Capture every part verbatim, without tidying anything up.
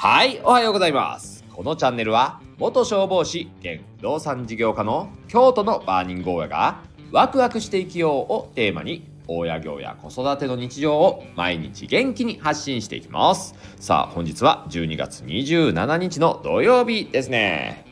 はい、おはようございます。このチャンネルは元消防士兼不動産事業家の京都のバーニング大家がワクワクして生きようをテーマに大家業や子育ての日常を毎日元気に発信していきます。さあ、本日はじゅうにがつにじゅうしちにちの土曜日ですね。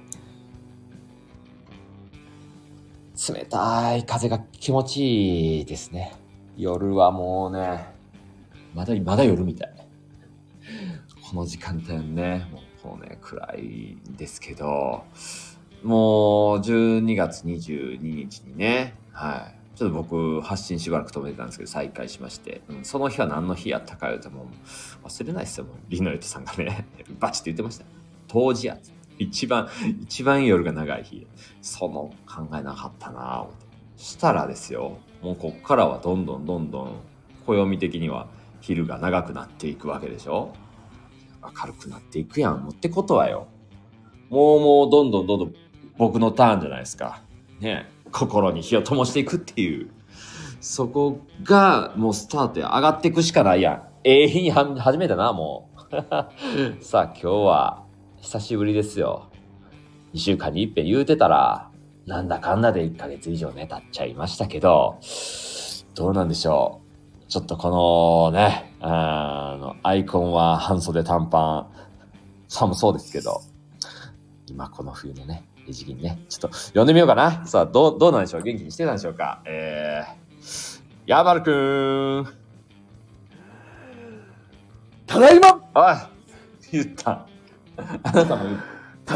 冷たい風が気持ちいいですね。夜はもうね、まだまだ夜みたい。この時間帯ね、もうこうね、暗いんですけど、もうじゅうにがつにじゅうににちにね、はい。ちょっと僕、発信しばらく止めてたんですけど、再開しまして、うん、その日は何の日やったか言うともう忘れないですよ、もう。リノエットさんがね、バチって言ってました。当時やつ。一番、一番夜が長い日。その考えなかったなぁ、思って。したらですよ、もうこっからはどんどんどんどん、暦的には昼が長くなっていくわけでしょ。明るくなっていくやん。もってことはよ。もうもうどんどんどんどん僕のターンじゃないですか。ね。心に火を灯していくっていう。そこがもうスタートや。上がっていくしかないやん。ええ日に始めたな、もう。さあ今日は久しぶりですよ。にしゅうかんに一遍言うてたら、なんだかんだでいっかげつ以上ね、経っちゃいましたけど、どうなんでしょう。ちょっとこのね、あの、アイコンは半袖短パン、寒そうですけど、今この冬のね、時期にね、ちょっと読んでみようかな。さあ、どう、どうなんでしょう。元気にしてたんでしょうか。えー、ヤマルくーん。 ただいまおい、言った。あなたも言った。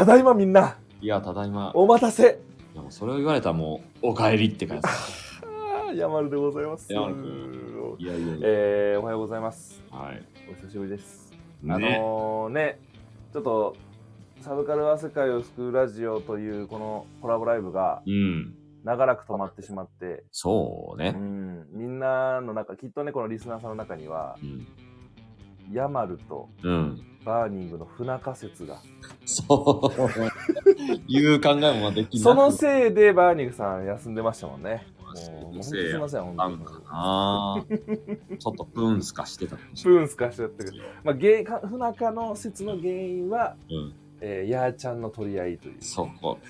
ただいまみんな。 いや、ただいま。 お待たせ。 いやもうそれを言われたらもう、お帰りって感じです。 ヤマルでございます。 ヤマルくん。いやいやいや。 えー、おはようございます。 はい。 お久しぶりです。 ね、 あのー、ね、ちょっと、サブカルは世界を救うラジオというこのコラボライブが、 うん。 長らく止まってしまって、 そうね。 うん、みんなの中、きっとね、このリスナーさんの中には、うん、ヤマルと、うん、バーニングの不仲説が。 そう。いう考えもできない。 そのせいでバーニングさん休んでましたもんね。もう、もうすいません、本当に。 あちょっとプーンスカしてたかもしれない。プーンスカしてたけど、まあ、原因不仲の説の原因は、うんえー、ヤーちゃんの取り合いという。 そこ。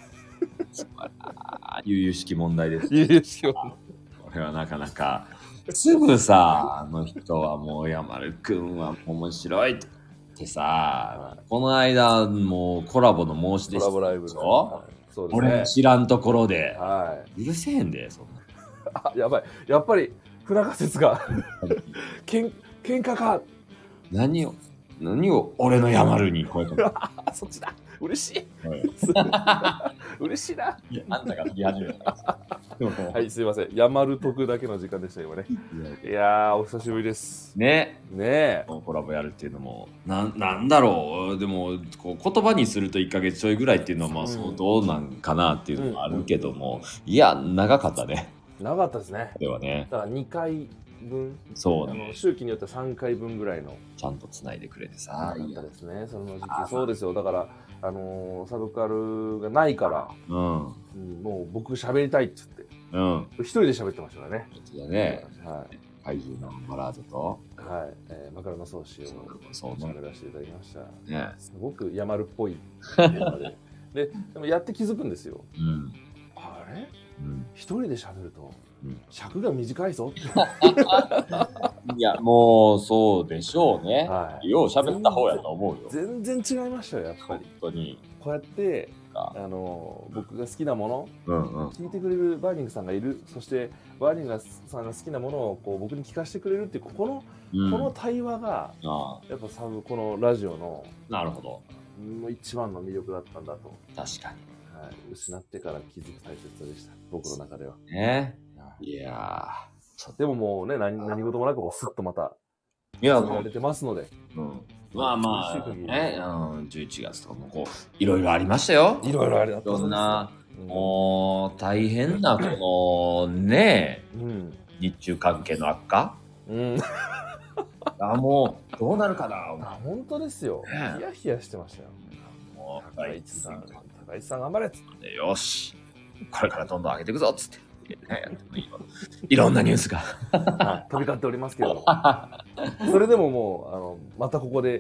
悠々しき問題です。 悠々しき問題。 これはなかなか。すぐさ、あの人はもう山丸くんは面白いってさ、この間もうコラボの申し出してコラボライブでしょ、 はい、そうですね、俺知らんところで、はい、許せへんで、そんな。 あ、やばい。やっぱり不仲説がけん喧嘩か。 何を何を俺のヤマルに声かけそっちだ。嬉しい。はい、嬉しいな。 いや、あんたが言い始めた。 はい、すいません。ヤマル得だけの時間でした今ね。いやー、お久しぶりです。 ね。 ねえ。 コラボやるっていうのも、な、なんだろう。でも、こう言葉にするといっかげつちょいぐらいっていうのは、まあ、相当なんかなっていうのもあるけども、うん、いや、長かったね。 長かったですね。 ではね。 だからにかいぶん、 そうね、 あの周期によってはさんかいぶんぐらいのちゃんとつないでくれてさ、 いやですね、その時期。そうですよ。だからあのー、サブカルがないから、うん、うん、もう僕喋りたいっつって、うん、一人で喋ってましたからね。 だね。はい。怪獣のバラードと、 はい、えー、マカロナソーシを喋らせていただきました。ね、すごくヤマルっぽいテーマで、で、でもやって気づくんですよ。うん、あれ？うん、一人で喋ると。うん、尺が短いぞっていやもうそうでしょうね、はい、よう喋った方やと思うよ。 全然違いましたよやっぱり。 本当にこうやってあの僕が好きなもの、うんうん、聞いてくれるバーニングさんがいる、そしてバーニングさんが好きなものをこう僕に聞かせてくれるっていうこの、うん、この対話がやっぱサブこのラジオのなるほどもう一番の魅力だったんだと。 確かに、 はい、失ってから気づく大切でした僕の中ではね。いやーでももうね 何, 何事もなくこうスッとまたいややれてますので、 うん、まあまあね、うん、じゅういちがつとかもこういろいろありましたよ。 いろいろありました。 いろんな、うん、もう大変なこのね、うん、日中関係の悪化、うん、あもうどうなるかな。 あ本当ですよ、ね、ヒヤヒヤしてましたよ。もう高市さん高市さん頑張れっつって、 よしこれからどんどん上げていくぞっつっていろんなニュースが飛び交っておりますけれどもそれでももうあのまたここで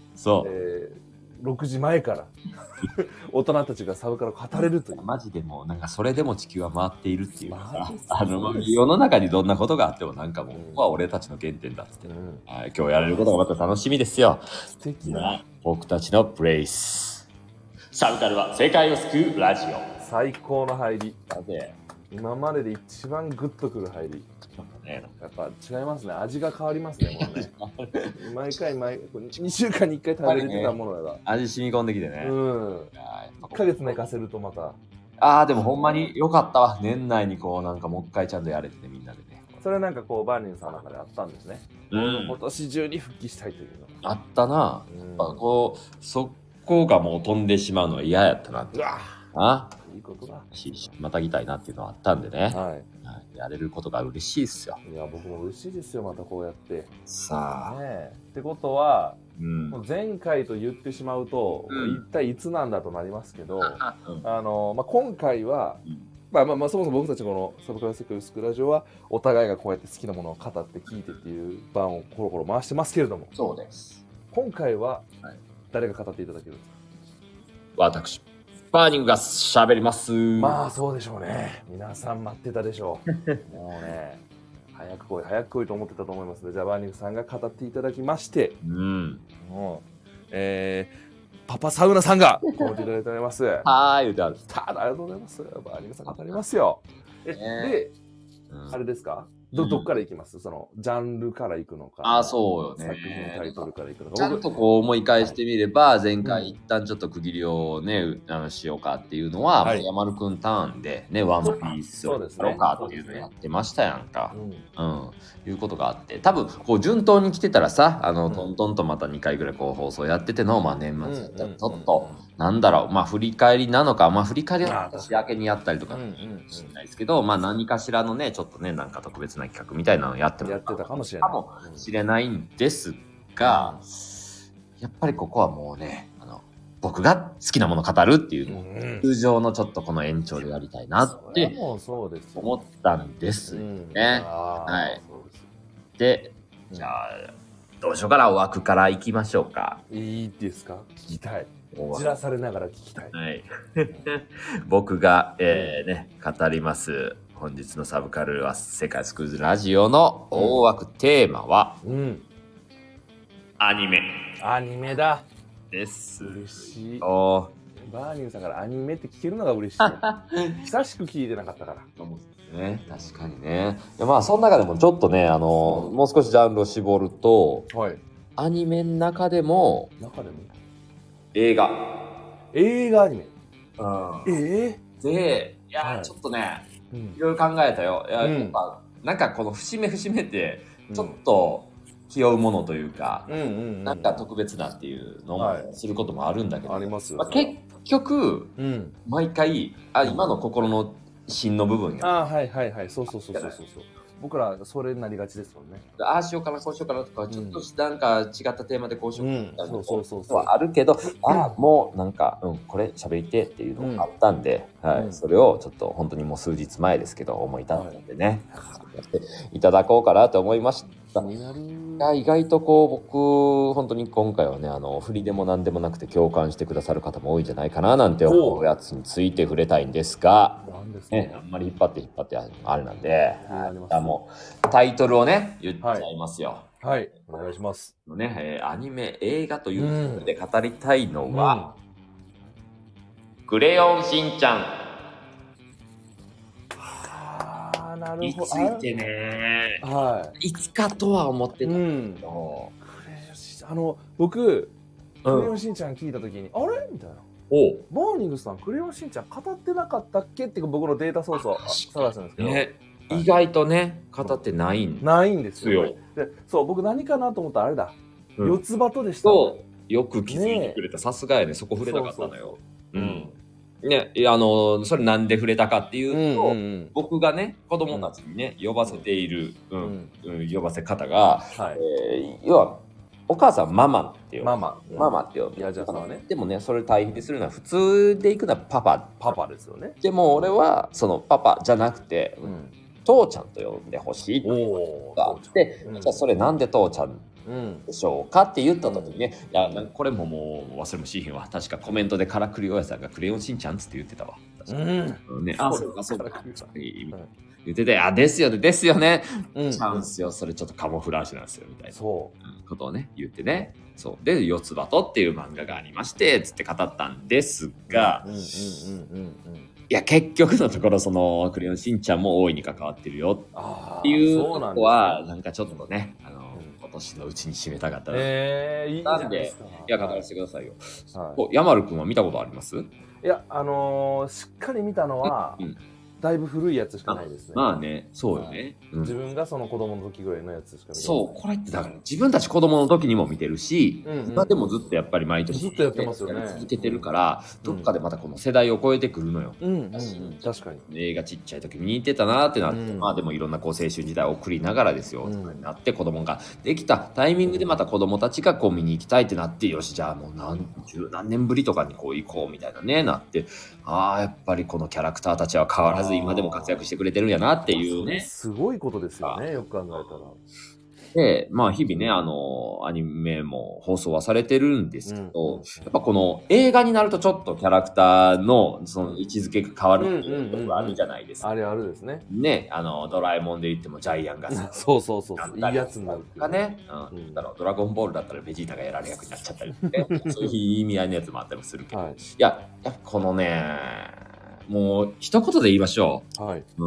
そう、 えー、ろくじまえから大人たちがサブカルを語れるという。 マジでもうなんかそれでも地球は回っているっていうかさ、 まあの世の中にどんなことがあってもなんかもう、ここは俺たちの原点だっつって、 うん、 はい、今日やれることがまた楽しみですよ。 素敵な僕たちのプレイス。サブカルは世界を救うラジオ。 最高の入り。 だぜ。 今までで一番グッとくる入り。 ね、 やっぱ違いますね。味が変わりますね。もうね毎回毎にしゅうかんにいっかい食べれてたものが、ね、 味染み込んできてね。 うん。いっかげつ寝かせるとまた。 ああ、でもほんまに良かったわ。年内にこうなんかもう一回ちゃんとやれてね、みんなでね。 それなんかこうバーニンさんの中であったんですね。うん、今年中に復帰したいというの。あったな。うん、やっぱこうそこがもう飛んでしまうのは嫌やったなって。うわあ、いいことだ。またぎたいなっていうのはあったんでね。はい。やれることが嬉しいっすよ。 いや、僕も嬉しいですよ、またこうやって。 さあ。 ね、ってことは、うん、前回と言ってしまうと、うん、一体いつなんだとなりますけど、うん、あのまあ、今回は、うん、まあまあまあそもそも僕たちこのサブカル世界スクラジオはお互いがこうやって好きなものを語って聞いてっていう番をコロコロ回してますけれども、 そうです。 今回は誰が語っていただけるんですか？ 私。バーニングが喋ります。 まあそうでしょうね。皆さん待ってたでしょう。もうね、早く来い早く来いと思ってたと思いますので、じゃあバーニングさんが語っていただきまして、うん、もう、えー、パパサウナさんが来ていただいております。 はい、歌う。 ただありがとうございます。バーニングさん語りますよ。え、で、うん、あれですか？ど、どっから行きます？そのジャンルから行くのか。 あ、そうよね。 作品タイトルから行くのか。 ちゃんとこう思い返してみれば、はい、前回一旦ちょっと区切りをね、うん、あのしようかっていうのは、はい、山丸くんターンでね、ワンピースをやろうかっていうのをやってましたやんか。う, ねうん、うん、いうことがあって、多分こう順当に来てたらさ、あの、うん、トントンとまたにかいぐらいこう放送やってての、まあ年末だったらちょっと、なんだろう、まあ振り返りなのか、まあ振り返りは年明けにやったりとかしないですけど、まあ何かしらのね、ちょっとね、なんか特別な企画みたいなのをやってもやってたかもしれない。 かもしれないんですが、うん、やっぱりここはもうね、あの、僕が好きなものを語るっていうのを、うん、通常のちょっとこの延長でやりたいなって思ったんですね。うん、はい。で、じゃあ、どうしようかな、枠から行きましょうか。 いいですか？聞きたい。じらされながら聞きたい。 はい。僕が、えー、ね、語ります。本日のサブカルは世界スクーズラジオの大枠テーマは、うん、アニメ。 アニメだ。 です。 嬉しい。おバーニンさんからアニメって聞けるのが嬉しい。久しく聞いてなかったから。 ね、確かにね。まあその中でもちょっとね、あの、うん、もう少しジャンルを絞ると、はい、アニメの中でも、 中でも映画。 映画アニメ。 うん、 えー、で、いや、はい、ちょっとね、うん、いろいろ考えたよ。いや、うん、やっぱなんかこの節目節目ってちょっと気負うものというか、うん、なんか特別なっていうのをすることもあるんだけど、 はい、ありますよ、 まあ、結局、うん、毎回あ今の心の芯の部分や。あ、はいはいはい、そうそうそうそうそう。僕らそれになりがちですもんね。 ああしようかなこうしようかなとか、ちょっとなんか違ったテーマでこうしようかなとかはあるけど、ああもうなんか、うん、これ喋りてっていうのがあったんで、うん、はい、それをちょっと本当にもう数日前ですけど思い立ったのでね、はい、やっていただこうかなと思いました。意外とこう僕本当に今回はね、あの振りでも何でもなくて共感してくださる方も多いんじゃないかななんて思うやつについて触れたいんですが、ね、あんまり引っ張って引っ張ってあれなんで、あもうタイトルをね言っちゃいますよ。 はい、はい、お願いします。 ね、えー、アニメ映画ということで語りたいのは、うん、クレヨンしんちゃん。 はあ、なるほど。 についてね、はい、いつかとは思ってたんだけど、 うん、クレヨンしんちゃん、あの僕クレヨンしんちゃん聞いた時に、うん、あれみたいな。おバーニングさんクレヨンしんちゃん語ってなかったっけっていう僕のデータソースを探したんですけど、ね、 はい、意外とね語ってないんないんですよ。でそう僕何かなと思ったらあれだ、うん、四つ葉とでした、 ね、そうよく気づいてくれた、さすがやね、そこ触れなかったのよ。うんね、あのそれなんで触れたかっていうと、うんうんうん、僕がね子供たちにね呼ばせている、うんうん、呼ばせ方が、はい、えー、要はお母さんママって呼ぶ。ママ。ママって呼ぶ。 いやじゃあさね。 でもね、それ対比するのは普通で行くのはパパ。 パパですよね。 でも俺はそのパパじゃなくて、うん、父ちゃんと呼んでほしいってがあって、うん、じゃあそれなんで父ちゃんでしょうかって言った時にね、いやこれももう忘れもしいへんわ。確かコメントでからくりおやさんがクレヨンしんちゃんつって言ってたわ。確かうんね、あ、そうかそうか言ってて、あ、ですよねですよね、うん、チャンスよ、それちょっとカモフラージュなんですよみたいなそうことをね言ってね。そうで四つ葉とっていう漫画がありましてつって語ったんですが、いや結局のところそのクレヨンしんちゃんも大いに関わってるよっていうとこはなんかちょっとね、あの今年のうちに締めたかったな。えー、いいじゃないですか。いや語らせてくださいよ。はい、山丸くんは見たことあります？いやあのー、しっかり見たのは、うん、だいぶ古いやつしかないですね。 まあね、そうよね。 うん、自分がその子供の時ぐらいのやつしか見てない。 そう、これってだから自分たち子供の時にも見てるし、うんうん、今でもずっとやっぱり毎年ずっとやってますよね。 続けてるから、うん、どっかでまたこの世代を超えてくるのよ。 うんうんうん、確かに。 映画ちっちゃい時見に行ってたなってなって、うん、まあでもいろんなこう青春時代を送りながらですよ、うん、なって子供ができたタイミングでまた子供たちがこう見に行きたいってなって、よしじゃあもう何十何年ぶりとかにこう行こうみたいなねなって、ああやっぱりこのキャラクターたちは変わらず今でも活躍してくれてるんやなっていうね。 すごいことですよね、よく考えたら。 で、まあ日々ね、あの、アニメも放送はされてるんですけど、うん、やっぱこの映画になるとちょっとキャラクターのその位置づけが変わるっていうところがあるじゃないですか。 あれあるですね。 ね、あの、ドラえもんで言ってもジャイアンがそうそうそう、いいやつになるかね、うん、だろう、ドラゴンボールだったらベジータがやられ役になっちゃったりね、そういう意味合いのやつもあったりもするけど、はい、いや、やっぱこのね、もう一言で言いましょう。はい。うん。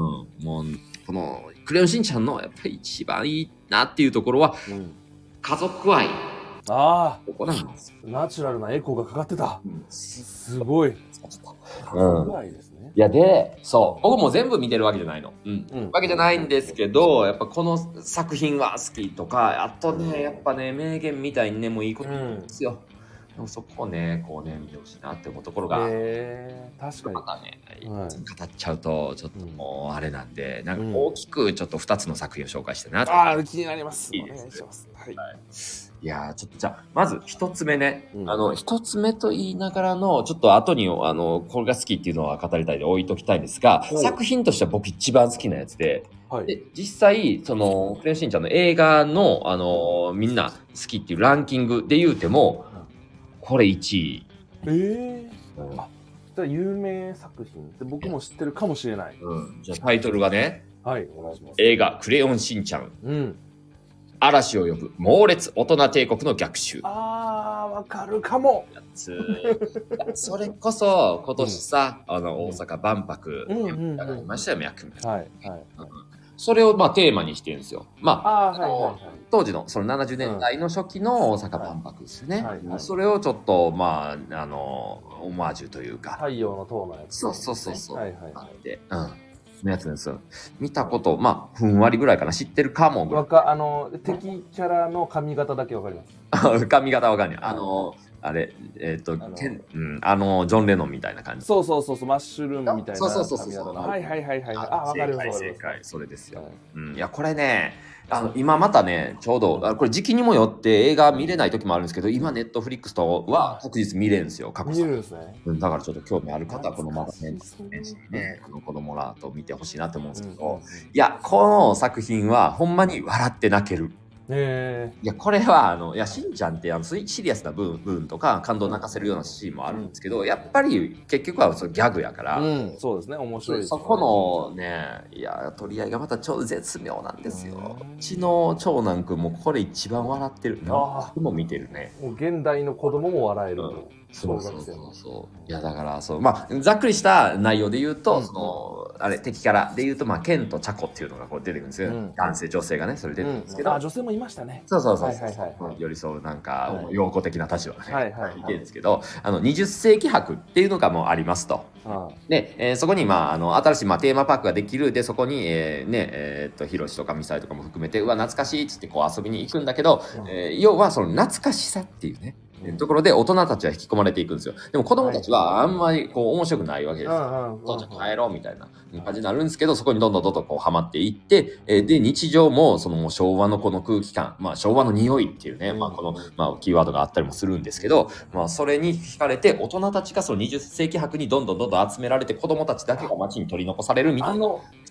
もう、この、クレヨンしんちゃんのやっぱり一番いいなっていうところは、うん、家族愛。 ああ。 ここなんです。 ナチュラルなエコーがかかってた。うん、すごい。家族愛ですね。いや、で、そう。僕も全部見てるわけじゃないの。うん。うん、わけじゃないんですけど、やっぱこの作品は好きとか、あとね、やっぱね、名言みたいにね、もういいこと言うんですよ。うんでもそこをね、こうね、見てほしいなって思うところが、 えー、確かに。 またね、はい、語っちゃうと、ちょっともうあれなんで、うん、なんか大きくちょっとふたつの作品を紹介したいなと、 うん。ああ、気になります。いいです。お願いします。はい。 はい、いやちょっとじゃあ、まず一つ目ね、うん、あの、一つ目と言いながらの、ちょっと後に、あの、これが好きっていうのは語りたいで置いときたいんですが、うん、作品としては僕一番好きなやつで、はい、で実際、その、クレヨンしんちゃんの映画の、あの、みんな好きっていうランキングで言うても、これいちい。 えー、うん、あ、じゃあ有名作品って僕も知ってるかもしれない。 うん、じゃあタイトルがね、 はい、お願いします。 映画クレヨンしんちゃん。うん。嵐を呼ぶ猛烈大人帝国の逆襲。 あー、わかるかも。やつそれこそ今年さ、うん、あの大阪万博やりましたよ、脈々。はいはい。うん、それをまあテーマにしてるんですよ。まあ、あ、はいはいはい、当時のそのななじゅうねんだいの初期の大阪万博ですよね。はいはい、それをちょっとまああのオマージュというか。 太陽の塔のやつ、ね。 そうそうそうそう。はいはいはい。で、うん。のやつですよ。見たこと、まあふんわりぐらいかな、知ってるかも。 わかあの敵キャラの髪型だけわかります。髪型わかんない。あの。あれ、えっ、ー、と、あの、うん、あの、ジョン・レノンみたいな感じ。 そうそうそうそう、マッシュルームみたいな。 そうそうそうそう。 はいはいはいはい。あ、わかるわかる。 正解、それですよ。はい、うん、いや、これね、あの、今またね、ちょうど、これ時期にもよって映画見れない時もあるんですけど、今、ネットフリックスとは確実見れるんですよ、過去見れるんですね。 だからちょっと興味ある方は、このまだね、ね、あの子供らと見てほしいなと思うんですけど、いや、この作品は、ほんまに笑って泣ける。えー、いやこれはあのいやしんちゃんってあのシリアスな部分とか感動を泣かせるようなシーンもあるんですけど、やっぱり結局はそのギャグやから、 うん、そうですね、面白いです、 ね、そこのねいや取り合いがまたちょうど絶妙なんですよ。うちの長男くんもこれ一番笑ってる。何回も見てるね。 もう現代の子供も笑える、うん、 そうそうそうそういやだからそうまあざっくりした内容で言うと、うん、そのあれ敵キャラで言うとまあケンとチャコっていうのがこう出てくるんですよ、うん、男性女性がねそれ出てくるんですけど、うん、 あ女性もいましたね。 そうそうそうそう、はいはいはい、寄り添うなんか陽子的な立場がね、はいはいはい、いてるんですけど、あのにじゅっ世紀博っていうのがもうありますと。で、えー、そこにまああの新しいまあテーマパークができる。でそこに、えー、ねえー、っとヒロシとかミサイとかも含めてうわ懐かしいっつってこう遊びに行くんだけど、うん、えー、要はその懐かしさっていうねところで大人たちは引き込まれていくんですよ。でも子供たちはあんまりこう面白くないわけですよ。父ちゃん帰ろうみたいな感じになるんですけど、そこにどんどんどんどんこうハマっていって、えで日常もそのもう昭和のこの空気感、まあ昭和の匂いっていうね、まあこのまあキーワードがあったりもするんですけど、まあそれに惹かれて大人たちがそのにじゅっ世紀博にどんどんどんどん集められて子供たちだけが街に取り残されるみたいな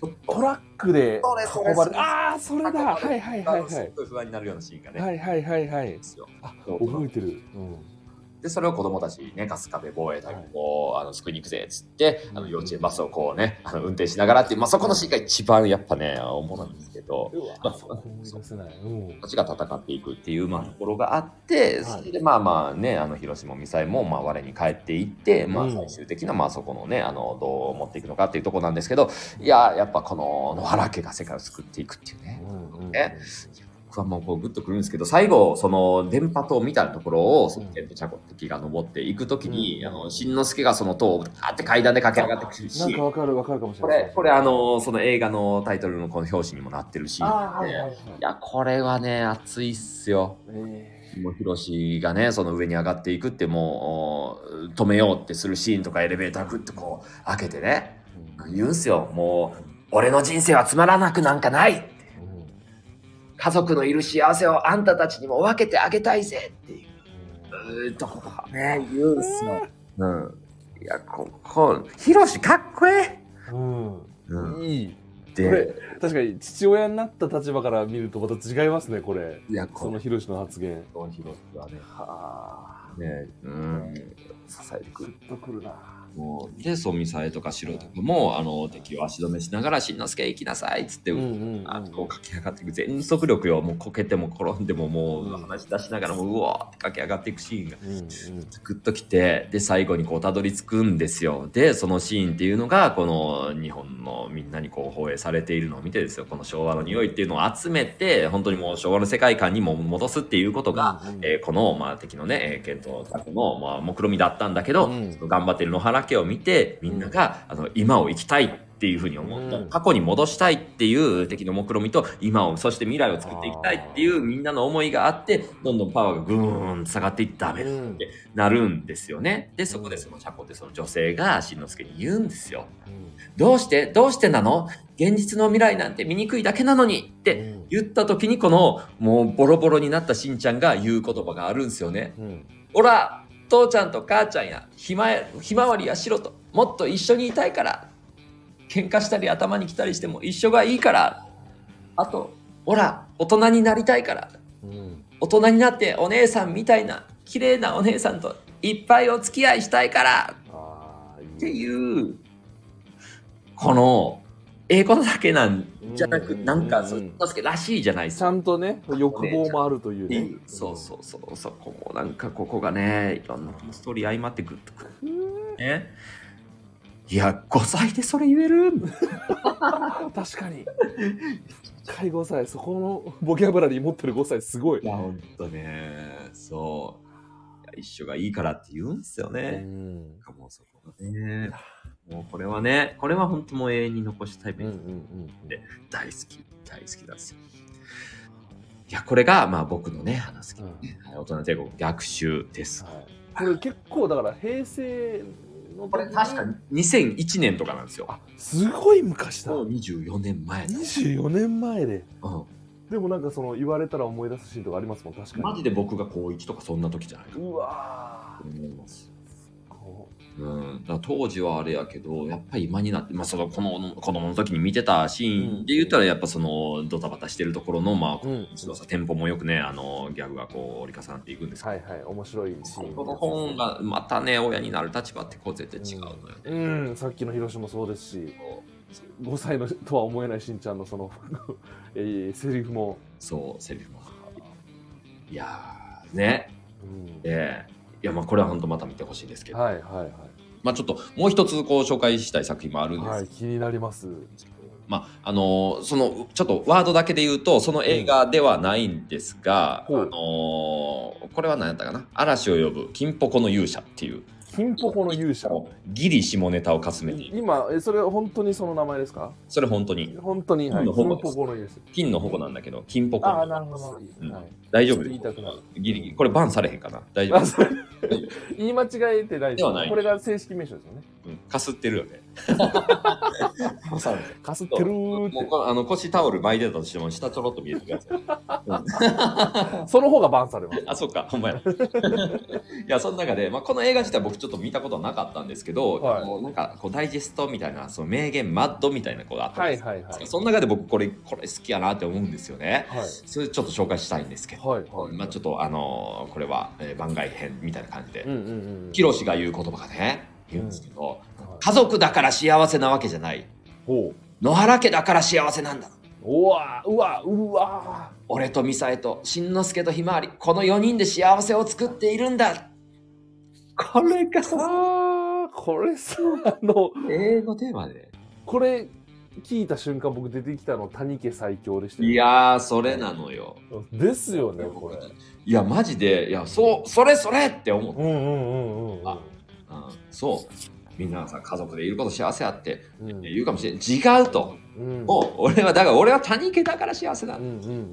トラックで運ばれて、 あああそれだ、はいはいはいはい、 すごい不安になるようなシーンがね、 はいはいはいはい、 あ覚えてる。 でそれを子供たちね、春日部防衛隊にこう、あの救いに行くぜっつって、あの幼稚園バスをこうね、あの運転しながらっていう、まあ、そこのシーンが一番やっぱね、おもろいんですけど、まあ、こっちが戦っていくっていう、まあ、ところがあって、それでまあまあね、あの広島ミサイもまあ我に帰っていって、まあ、最終的なまあそこのね、あのどう持っていくのかっていうところなんですけど、いややっぱこの野原家が世界を救っていくっていうね。うんうん、ね、僕はもうこうグッとくるんですけど、最後その電波塔みたいなところをそのテントチャコって木が登っていくときに、うん、あのしんのすけがその塔をあって階段で駆け上がってくるし、 なんかわかるわかるかもしれない。 これこれあのその映画のタイトルのこの表紙にもなってるし、はいはいはい、いやこれはね熱いっすよ。えー、もうヒロシがねその上に上がっていくってもう止めようってするシーンとかエレベーターグッとこう開けてね、うん、言うんすよ。もう俺の人生はつまらなくなんかない。家族のいる幸せをあんたたちにも分けてあげたいぜっていう、うん、とね言うんすよ。うん。いやここヒロシかっこええ。うん。 うん、いい。で確かに父親になった立場から見るとまた違いますねこれ。いやこのヒロシの発言。 このヒロシはね、はあね、うん、支えてくる。 グッとくるな。 もうでそうミサイとか白とかもあの敵を足止めしながら「しんのすけ行きなさい」っつって、うんうんうん、あこう駆け上がっていく全速力よ。もうこけても転んでももう話し出しながらもううわーって駆け上がっていくシーンがグッときて、で最後にこうたどり着くんですよ。でそのシーンっていうのがこの日本のみんなにこう放映されているのを見てですよ、この昭和の匂いっていうのを集めて本当にもう昭和の世界観にも戻すっていうことが、うんうん、えー、この、まあ、敵のねケントタクの、まあ、目論見だったんだけど、うん、頑張ってる野原家を見てみんなが、うん、あの今を生きたいっていうふうに思った、うん、過去に戻したいっていう敵の目論見と今をそして未来を作っていきたいっていうみんなの思いがあってどんどんパワーがぐーんと下がっていってダメだってなるんですよね。でそこでそのチャコってその女性がしんのすけに言うんですよ、うん、どうしてどうしてなの、現実の未来なんて醜いだけなのにって言った時にこのもうボロボロになったしんちゃんが言う言葉があるんですよね、うん、おら父ちゃんと母ちゃんやひまひまわりやしろともっと一緒にいたいから、喧嘩したり頭に来たりしても一緒がいいから、あとほら大人になりたいから、うん、大人になってお姉さんみたいな綺麗なお姉さんといっぱいお付き合いしたいからっていうこのええことだけなんじゃなく、なんかそのすけらしいじゃないですか。 ちゃんとね欲望もあるというね。 そうそうそうそこもなんかここがねいろんなストーリー相まってグッとくるね。いやごさいでそれ言える確かに介ごさいそこのボキャブラリー持ってるごさいすごい。 いやほんとねそう一緒がいいからって言うんですよね。うん、もうそこがねもうこれはねこれは本当もう永遠に残したいべきで大好き大好きなんですよ。いやこれがまあ僕のね話好き、ねうん、大人帝国逆襲です、はい、 これ結構だから平成のこれ確かにせんいちねんとかなんですよ。 あすごい昔だ。 もうにじゅうよねんまえにじゅうよねんまえで、うん、でもなんかその言われたら思い出すシーンとかありますもん。確かにマジで僕が高いちとかそんな時じゃないか。 うわー思います。うん、だから当時はあれやけどやっぱり今になって、まあ、そのこの子供の時に見てたシーンで言ったらやっぱそのドタバタしてるところのまあ、うん、テンポもよくねあのギャグがこう折り重なっていくんですけど、 はいはい面白いシーン。 この本がまたね親になる立場ってこう絶対違うのよね、 うんうん、さっきの広島もそうですしごさいのとは思えないしんちゃんのその、えー、セリフもそうセリフもいやーね、うん、えーいやまあこれは本当また見てほしいですけど、 はいはいはい、 まあちょっともう一つこう紹介したい作品もあるんです、はい、 気になります。 まああのー、そのちょっとワードだけで言うとその映画ではないんですが、うん、あのー、これは何やったかな、嵐を呼ぶ金ポコの勇者っていう金ポコの勇者ギリ下ネタをかすめている。 今えそれ本当にその名前ですか？ それ本当に本当に金の金ポコの勇者金の矛なんだけど金ポコ。 ああなるほど、 うんはい、大丈夫です。ギリギリこれバンされへんかな。大丈夫。 言い間違えてないです。ではない。これが正式名称ですよね。 うん、かすってるよね。 かすってるーって。 もうあの腰タオル巻いてたとしても下ちょろっと見えてるやつ。 その方がバンされます。 あ、そっか、ほんまや。いや、その中で、まあ、この映画自体僕ちょっと見たことはなかったんですけど、はい、もうなんかこうダイジェストみたいな、その名言マッドみたいな子があったんです、はいはいはい、その中で僕これこれ好きやなって思うんですよね。はい、それちょっと紹介したいんですけど、はいはい、まあ、ちょっとあのー、これは、えー、番外編みたいな感じで、ヒロシが言う言葉がね言うんですけど、うん、はい、家族だから幸せなわけじゃない。野原家だから幸せなんだ。 うわうわうわ俺とミサエとしんのすけとひまわり、このよにんで幸せを作っているんだ。これがさあこれさあの永遠のテーマでこれ聞いた瞬間僕出てきたの谷家最強でしたよ。 いやーそれなのよ。 ですよねこれ。 いやマジでいやそうそれそれって思って。 うんうんうんうん。 あ、うん、そうみんなさ家族でいること幸せあって、うん、言うかもしれない違うと、うん、もう俺はだから俺は谷家だから幸せだ、うんうんうんうん、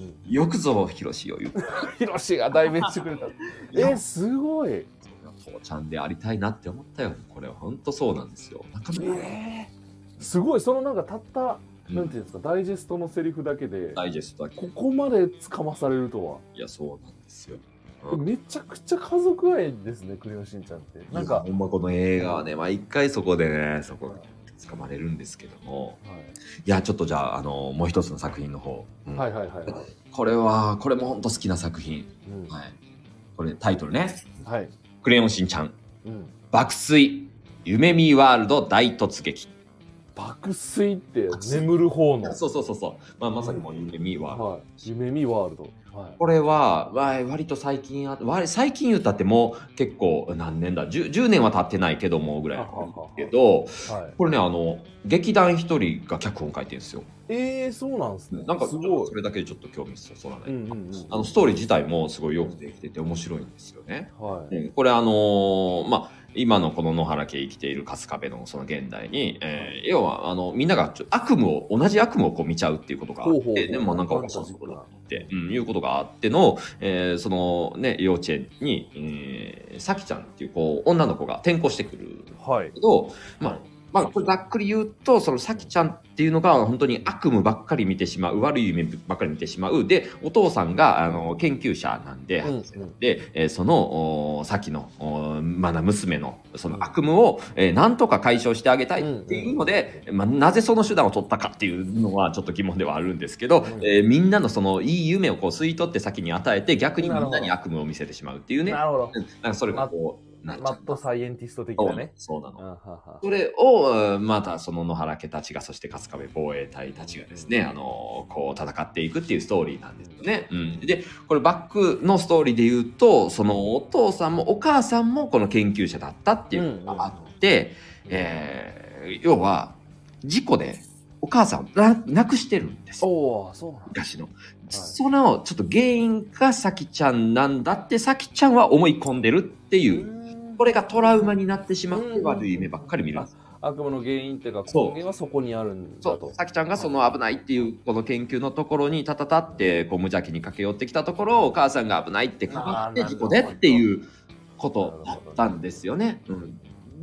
よくぞヒロシを言うヒロシが代弁してくれたえー、すごい父ちゃんでありたいなって思ったよ。これは本当そうなんですよ。なかなか、 えー、すごいそのなんかたったなんていうんですか、ダイジェストのセリフだけでダイジェストだけここまでつかまされるとは。 いやそうなんですよ。 うん、めちゃくちゃ家族愛ですね、クレヨンしんちゃんって。なんかほんまこの映画はね、毎回そこでね、そこつかまれるんですけども、はい、いやちょっとじゃあ、あのもう一つの作品の方、うん、はいはいはい、はい、これはこれも本当好きな作品、うん、はい、これタイトルね、はい、クレヨンしんちゃん、うん、爆睡夢見ワールド大突撃。 爆睡って眠る方の。 そうそうそうそう。まあまさにもう夢見ワールド。 はい、夢見ワールド。はい、 これは割と最近あ最近言ったってもう結構何年だ 10, じゅうねんは経ってないけどもぐらいなんですけど、はい、これねあの劇団一人が脚本書いてるんですよ。 えー、そうなんですね。 なんかすごいそれだけでちょっと興味そらない、うんうんうん、あのストーリー自体もすごいよくできてて面白いんですよね。はい、うん、これあのー、まあ今のこの野原家生きている春日部のその現代に、えー、要はあのみんなが悪夢を同じ悪夢をこう見ちゃうっていうことがあって、でもなんかおかしいことだって、うん、いうことがあっての、えー、そのね幼稚園に、えー、さきちゃんっていうこう女の子が転校してくるけど、はい、まあまあ、これざっくり言うとそのさきちゃんっていうのが本当に悪夢ばっかり見てしまう悪い夢ばっかり見てしまうでお父さんがあの研究者なんで、うんうん、で、えー、そのさきのまだ娘のその悪夢を、えー、なんとか解消してあげたいっていうので、うんうん、まあ、なぜその手段を取ったかっていうのはちょっと疑問ではあるんですけど、うん、えー、みんなのそのいい夢をこう吸い取って先に与えて逆にみんなに悪夢を見せてしまうっていうね。 なるほど。 なんかそれがこうマッドサイエンティスト的なね。 そうなの。それをまたその野原家たちがそして春日部防衛隊たちがですね、あのこう戦っていくっていうストーリーなんですよね。うん、でこれバックのストーリーで言うとそのお父さんもお母さんもこの研究者だったっていうのがあって、うんうん、えー、要は事故でお母さんを亡くしてるんですよ。 おー、そうなんだ。 昔の、はい、そのちょっと原因がさきちゃんなんだってさきちゃんは思い込んでるっていう。これがトラウマになってしまって悪い夢ばっかり見るんです。 悪夢の原因っていうか根源はそこにあるんだと。 さきちゃんがその危ないっていうこの研究のところにタタタってこう無邪気に駆け寄ってきたところお母さんが危ないってかばって事故でっていうことだったんですよね。うん、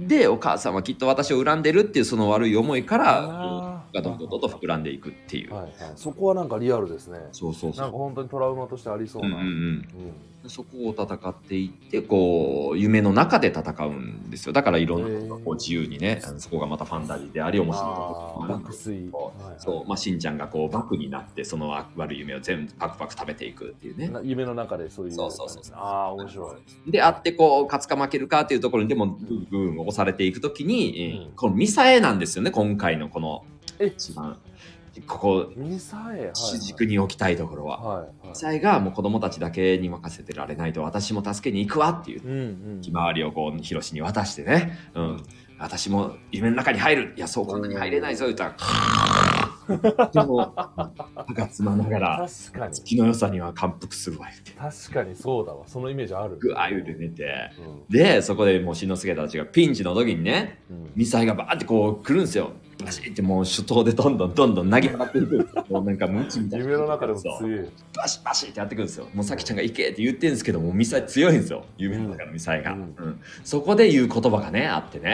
でお母さんはきっと私を恨んでるっていうその悪い思いからがどんどんどんどん膨らんでいくっていう、はいはい、 そこはなんかリアルですね。 そうそうそう、 なんか本当にトラウマとしてありそうな、うんうんうんうん、そこを戦っていってこう夢の中で戦うんですよ。だからいろんなことがこう自由にね、そこがまたファンタジーであり面白い爆睡、そうまあしんちゃんがこうバクになってその悪い夢を全部パクパク食べていくっていうね、 夢の中でそういう、 そうそうそう、 ああ面白い。 であってこう勝つか負けるかっていうところにでもグーグー押されていくときに、うん、このミサエなんですよね今回のこの一番ここミサエ主軸に置きたいところは、はいはい、ミサエがもう子供たちだけに任せてられないと私も助けに行くわっていう、うんうん、ひまわりをこうヒロシに渡してね、うん、私も夢の中に入る、いやそうこんなに入れないぞ言ったらでも歯がつまながら確かに月の良さには感服するわ言って、 確かにそうだわ、そのイメージある。 ぐわ言うて寝て、うん、でそこでもうしんのすけたちがピンチの時にね、うん、ミサイがバーってこう来るんですよ。バシってもう手刀でどんどんどんどん投げ払っていくもうなんかムチみたいな夢の中でも強いバシバシってやってくるんですよ。もうさきちゃんが行けって言ってるんですけどもミサイ強いんですよ、夢の中のミサイが、うんうん、そこで言う言葉がねあってね、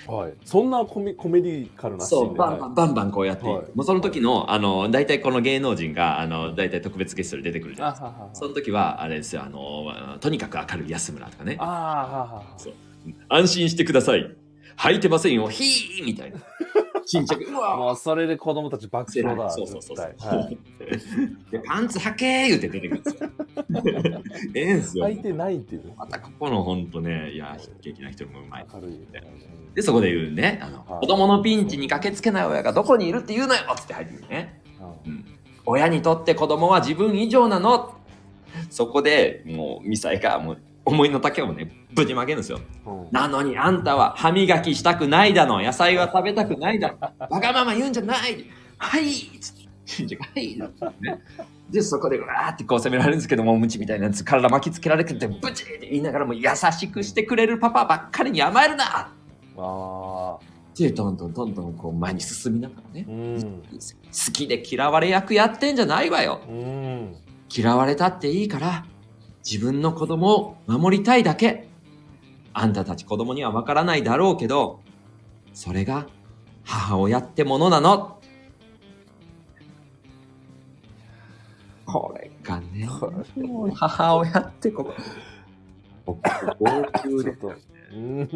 はい、そんなコメ、コメディカルなシーンで、 そう、バンバンバンバンこうやっていく、はい、もうその時のあの大体この芸能人があの大体特別ゲストで出てくるじゃないですか。はははその時はあれですよ、あのとにかく明るい安村とかね。あははそう安心してください。履いてませんよ。ヒーみたいな。新着。うわもうそれで子供たち爆笑だ。 そうそうそうそう。はい、でパンツ履けー言って出てくるんですよ。ええんすよ。 履いてないっていう。 またここの本当ね、いや、筆劇な人もうまい。明るいみたいな。で、そこで言うね、あの、はい、子供のピンチに駆けつけない親がどこにいるって言うのよって入ってくるね。うん、親にとって子供は自分以上なの。そこでもうミサイがもう思いの丈をねぶちまけるんですよ、うん、なのにあんたは歯磨きしたくないだの、野菜は食べたくないだの、わがまま言うんじゃない、はいはいね、でそこでわーってこう責められるんですけども、ムチみたいなやつ体巻きつけられててブチって言いながらも優しくしてくれるパパばっかりに甘えるなあでどんどんどんどんこう前に進みながらね、うん、好きで嫌われ役やってんじゃないわよ、うん、嫌われたっていいから自分の子供を守りたいだけ。あんたたち子供にはわからないだろうけど、それが母親ってものなの。これがね、母親ってここ。僕、号泣で。 うん、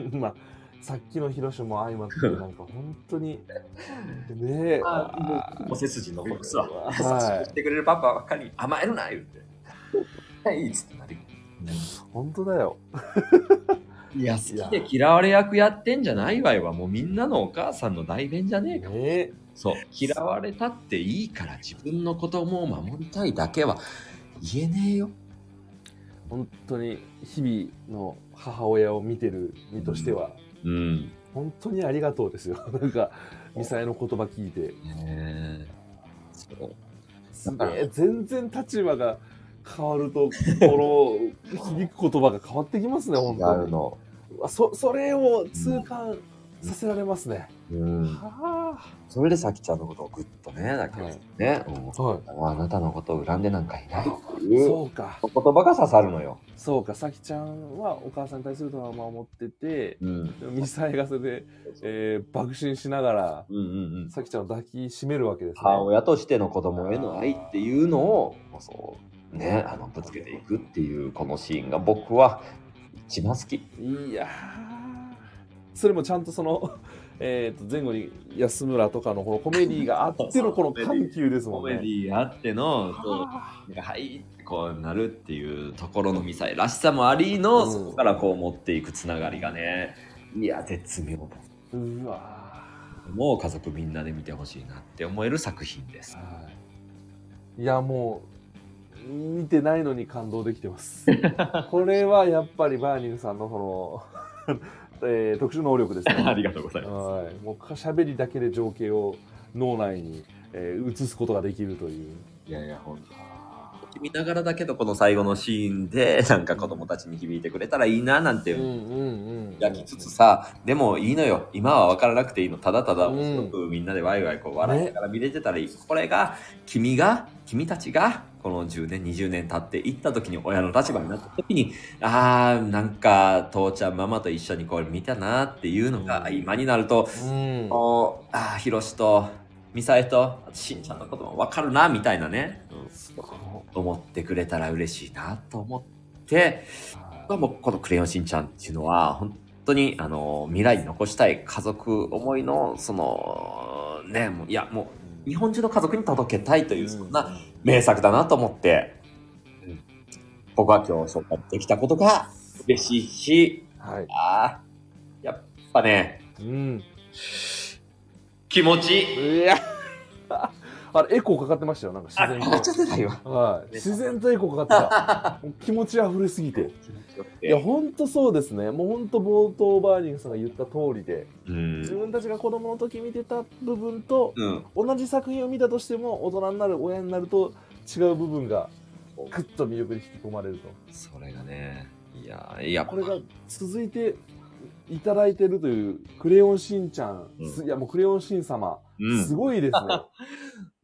まあ、さっきの広島も相まって、なんか本当に、ねえ。 お背筋の僕さ、優しくしてくれるパパばっかり甘えるな、言うて。はい、つってなる。 本当だよ。 いや、好きで嫌われ役やってんじゃないわよはもうみんなのお母さんの代弁じゃねえか、ね、そう嫌われたっていいから自分の子供を守りたいだけは言えねえよ。 本当に日々の母親を見てる身としては、うんうん、本当にありがとうですよ。なんかミサエの言葉聞いて、ね、そうすげえ全然立場が変わると、この響く言葉が変わってきますね、本当に。のそそれを痛感させられますね。うん、 はあ、それでさきちゃんのことをぐっとね、だけどね、はい、あなたのことを恨んでなんかいないっていう、そうか、言葉が刺さるのよ。 そうか、さきちゃんはお母さんに対するトラウマを持ってて、うん、ミサイがそれで、えー、爆心しながら、うんうんうん、さきちゃんを抱きしめるわけですね。 母親としての子供への愛っていうのを、そうね、あのぶつけていくっていうこのシーンが僕は一番好き。 いやー、それもちゃんとそのえーと前後に安村とかのこのコメディがあってのこの緩急ですもんね。 コメディあってのそうはいこうなるっていうところのミサイらしさもありの、うん、そこからこう持っていくつながりがね、いや絶妙だ。うわもう家族みんなで見てほしいなって思える作品です。はい、いやもう見てないのに感動できてます。これはやっぱりバーニングさんのこのえー、特殊能力ですね。 ありがとうございます。 はい、もう喋りだけで情景を脳内に、えー、移すことができるという。 いやいや本当。見ながらだけどこの最後のシーンでなんか子供たちに響いてくれたらいいななんて焼きつつさ、でもいいのよ、今は分からなくていいの、ただただ面白くみんなでワイワイこう笑いながら見れてたらいい、ね、これが君が君たちがこのじゅうねんにじゅうねん経っていった時に親の立場になった時に、あーなんか父ちゃんママと一緒にこれ見たなっていうのが今になると、うん、おああひろしとミサエとしんちゃんのことも分かるなみたいなね、うん、思ってくれたら嬉しいなと思って、もうこのクレヨンしんちゃんっていうのは本当にあの未来に残したい家族思いのそのね、もういやもう日本中の家族に届けたいというそんな名作だなと思って、うん、僕は今日紹介できたことが嬉しいし、はい、あやっぱね、うん、気持ちいい。いやあれエコーかかってましたよ、なんか自然と。 あ、ちょっとだよ。 はい。自然とエコーかかってた。気持ち溢れすぎて。いや本当そうですね。もう本当冒頭バーニングさんが言った通りで、うん、自分たちが子供の時見てた部分と、うん、同じ作品を見たとしても大人になる親になると違う部分がグッと魅力に引き込まれると。 それがね、いやいやこれが続いていただいてるというクレヨンしんちゃん、うん、いやもうクレヨンしん様、うん、すごいですね。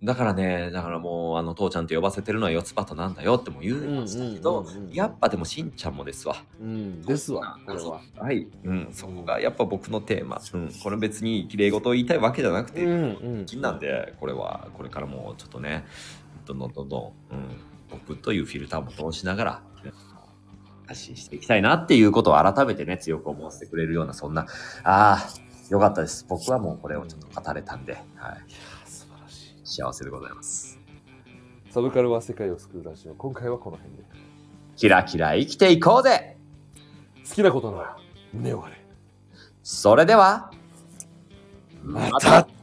だからね、だからもう、あの、父ちゃんって呼ばせてるのは四つ葉となんだよっても言いましたけど、やっぱでもしんちゃんもですわ。 うん、ですわ、これは。 はい。うん、そこがやっぱ僕のテーマ。うん、これ別に綺麗事を言いたいわけじゃなくて、金なんで、これは、これからもちょっとね、どんどんどんどん、うん、僕というフィルターも通しながら、発信していきたいなっていうことを改めてね、強く思わせてくれるような、そんな、ああ、よかったです。僕はもうこれをちょっと語れたんで、はい。 素晴らしい。 幸せでございます。 サブカルは世界を救うラジオ、今回はこの辺で。 キラキラ生きていこうぜ。 好きなことなら胸を張れ。 それでは、 また。